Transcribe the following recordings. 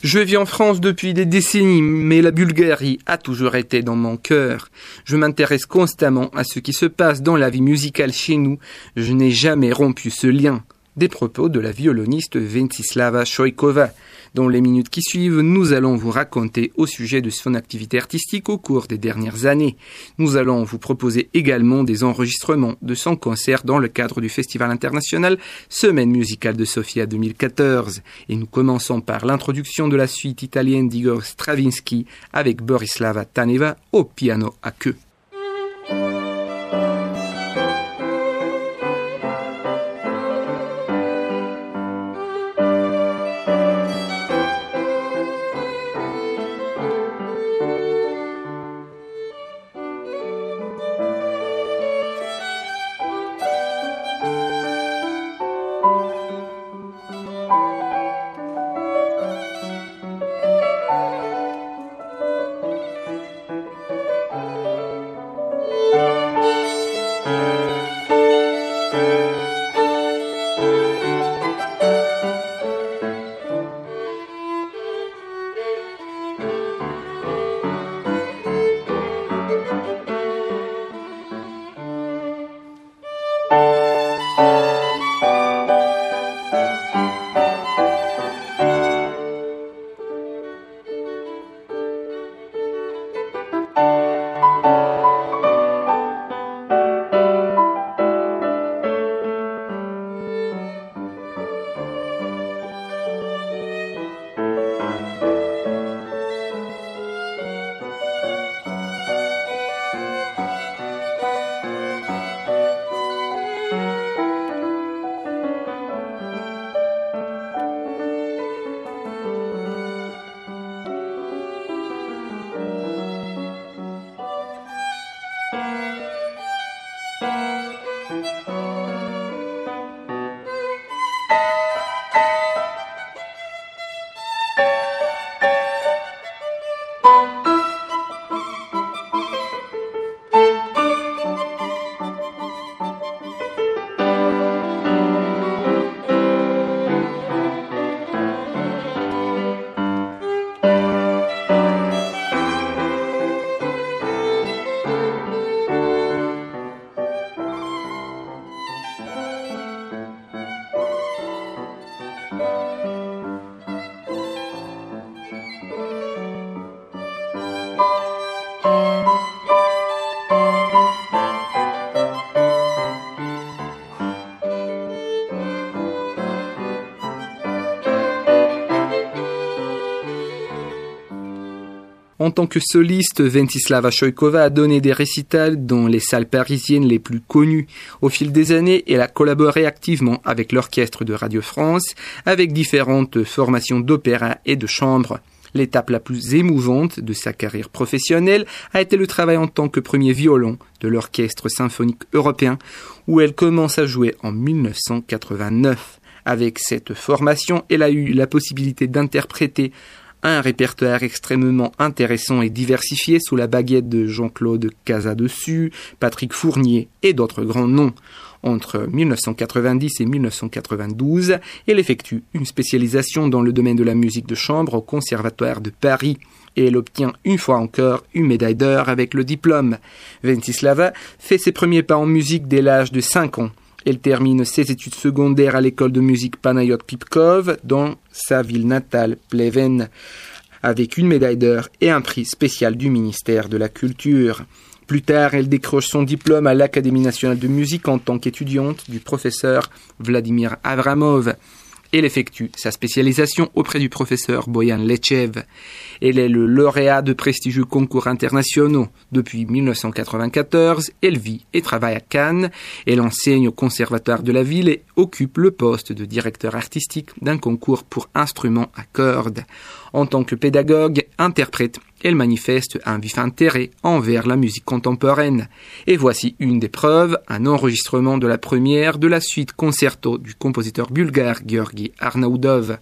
Je vis en France depuis des décennies, mais la Bulgarie a toujours été dans mon cœur. Je m'intéresse constamment à ce qui se passe dans la vie musicale chez nous. Je n'ai jamais rompu ce lien. Des propos de la violoniste Ventislava Choikova. Dans les minutes qui suivent, nous allons vous raconter au sujet de son activité artistique au cours des dernières années. Nous allons vous proposer également des enregistrements de son concert dans le cadre du Festival international Semaine musicale de Sofia 2014. Et nous commençons par l'introduction de la suite italienne d'Igor Stravinsky avec Borislava Taneva au piano à queue. En tant que soliste, Ventislava Choikova a donné des récitals dans les salles parisiennes les plus connues. Au fil des années, elle a collaboré activement avec l'orchestre de Radio France, avec différentes formations d'opéra et de chambre. L'étape la plus émouvante de sa carrière professionnelle a été le travail en tant que premier violon de l'Orchestre symphonique européen, où elle commence à jouer en 1989. Avec cette formation, elle a eu la possibilité d'interpréter un répertoire extrêmement intéressant et diversifié sous la baguette de Jean-Claude Casadessus, Patrick Fournier et d'autres grands noms. Entre 1990 et 1992, elle effectue une spécialisation dans le domaine de la musique de chambre au Conservatoire de Paris et elle obtient une fois encore une médaille d'or avec le diplôme. Ventislava fait ses premiers pas en musique dès l'âge de 5 ans. Elle termine ses études secondaires à l'école de musique Panayot Pipkov dans sa ville natale, Pleven, avec une médaille d'or et un prix spécial du ministère de la Culture. Plus tard, elle décroche son diplôme à l'Académie nationale de musique en tant qu'étudiante du professeur Vladimir Avramov. Elle effectue sa spécialisation auprès du professeur Boyan Lechev. Elle est le lauréat de prestigieux concours internationaux. Depuis 1994, elle vit et travaille à Cannes. Elle enseigne au conservatoire de la ville et occupe le poste de directeur artistique d'un concours pour instruments à cordes. En tant que pédagogue, interprète, elle manifeste un vif intérêt envers la musique contemporaine. Et voici une des preuves, un enregistrement de la première de la suite concerto du compositeur bulgare Georgi Arnaoudov.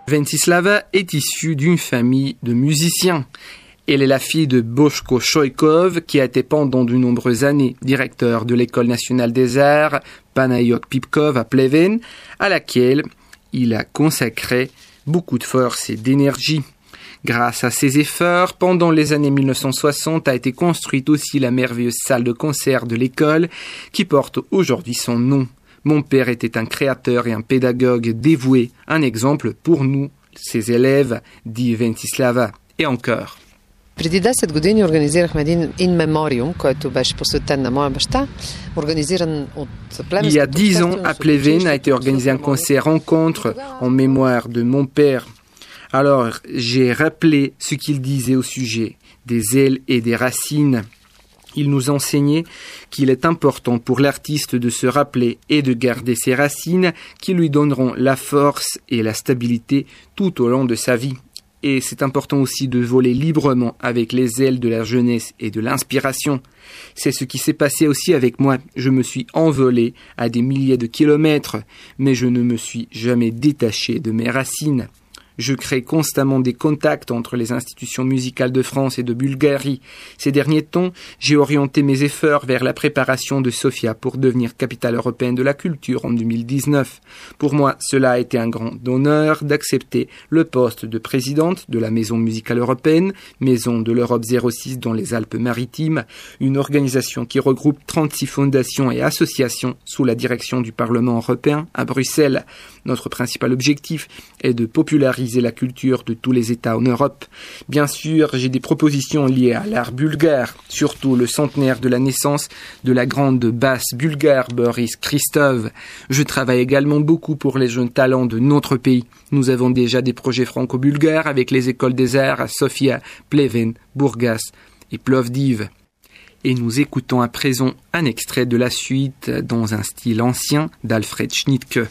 Ventislava est issue d'une famille de musiciens. Elle est la fille de Boško Šojkov, qui a été pendant de nombreuses années directeur de l'École nationale des arts Panayot Pipkov à Pleven, à laquelle il a consacré beaucoup de force et d'énergie. Grâce à ses efforts, pendant les années 1960 a été construite aussi la merveilleuse salle de concert de l'école qui porte aujourd'hui son nom. Mon père était un créateur et un pédagogue dévoué, un exemple pour nous, ses élèves, dit Ventislava. Et encore. Преди 10 години организирахме един in memoriam, който беше посветен на моя баща, организиран от Il y a 10 ans, à Pleven a été organisé un concert rencontre en mémoire de mon père. Alors, j'ai rappelé ce qu'il disait au sujet des ailes et des racines. Il nous enseignait qu'il est important pour l'artiste de se rappeler et de garder ses racines qui lui donneront la force et la stabilité tout au long de sa vie. Et c'est important aussi de voler librement avec les ailes de la jeunesse et de l'inspiration. C'est ce qui s'est passé aussi avec moi. Je me suis envolé à des milliers de kilomètres, mais je ne me suis jamais détaché de mes racines. Je crée constamment des contacts entre les institutions musicales de France et de Bulgarie. Ces derniers temps, j'ai orienté mes efforts vers la préparation de Sofia pour devenir capitale européenne de la culture en 2019. Pour moi, cela a été un grand honneur d'accepter le poste de présidente de la Maison musicale européenne, Maison de l'Europe 06 dans les Alpes-Maritimes, une organisation qui regroupe 36 fondations et associations sous la direction du Parlement européen à Bruxelles. Notre principal objectif est de populariser la culture de tous les États en Europe. Bien sûr, j'ai des propositions liées à l'art bulgare, surtout le centenaire de la naissance de la grande basse bulgare Boris Christov. Je travaille également beaucoup pour les jeunes talents de notre pays. Nous avons déjà des projets franco-bulgares avec les écoles des arts à Sofia, Pleven, Burgas et Plovdiv. Et nous écoutons à présent un extrait de la suite dans un style ancien d'Alfred Schnittke.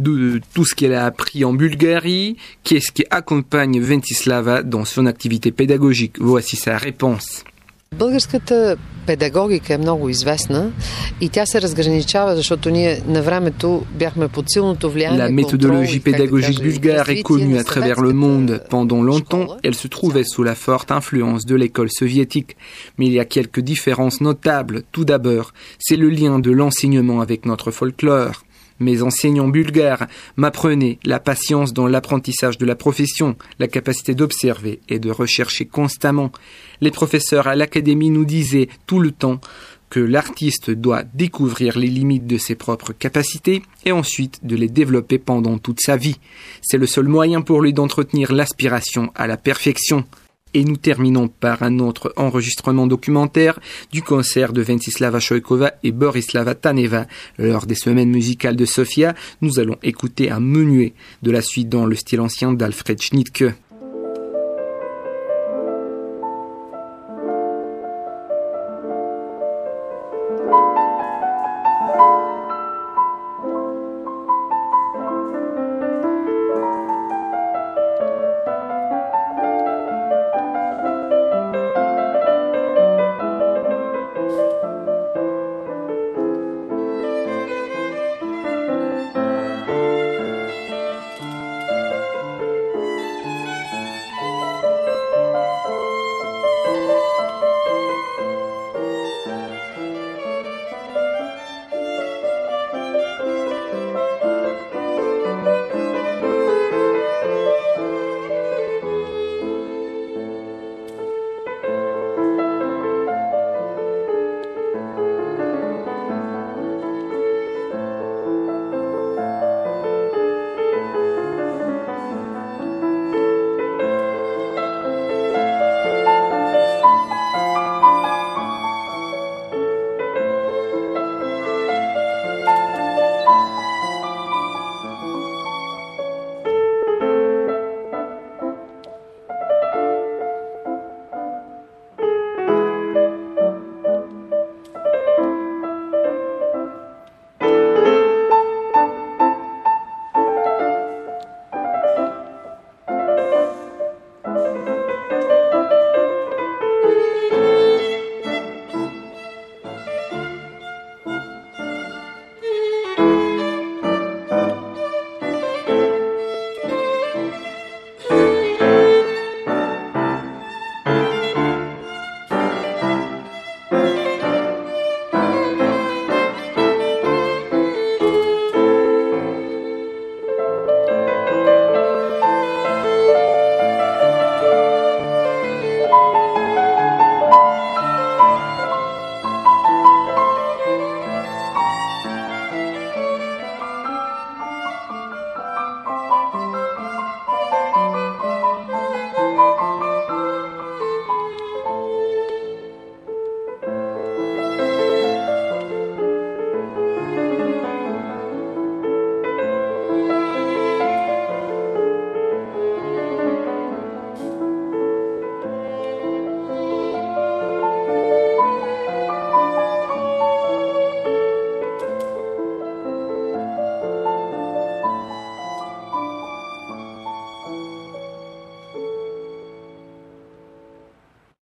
de tout ce qu'elle a appris en Bulgarie. Qu'est-ce qui accompagne Ventislava dans son activité pédagogique? Voici sa réponse. Българската педагогика е много известна и тя се разграничава, защото ние на времето бяхме под силното влияние. La méthodologie pédagogique bulgare est connue à travers le monde. Pendant longtemps, elle se trouvait sous la forte influence de l'école soviétique. Mais il y a quelques différences notables. Tout d'abord, c'est le lien de l'enseignement avec notre folklore. Mes enseignants bulgares m'apprenaient la patience dans l'apprentissage de la profession, la capacité d'observer et de rechercher constamment. Les professeurs à l'académie nous disaient tout le temps que l'artiste doit découvrir les limites de ses propres capacités et ensuite de les développer pendant toute sa vie. C'est le seul moyen pour lui d'entretenir l'aspiration à la perfection. Et nous terminons par un autre enregistrement documentaire du concert de Ventislava Choikova et Borislava Taneva. Lors des semaines musicales de Sofia, nous allons écouter un menuet de la suite dans le style ancien d'Alfred Schnittke.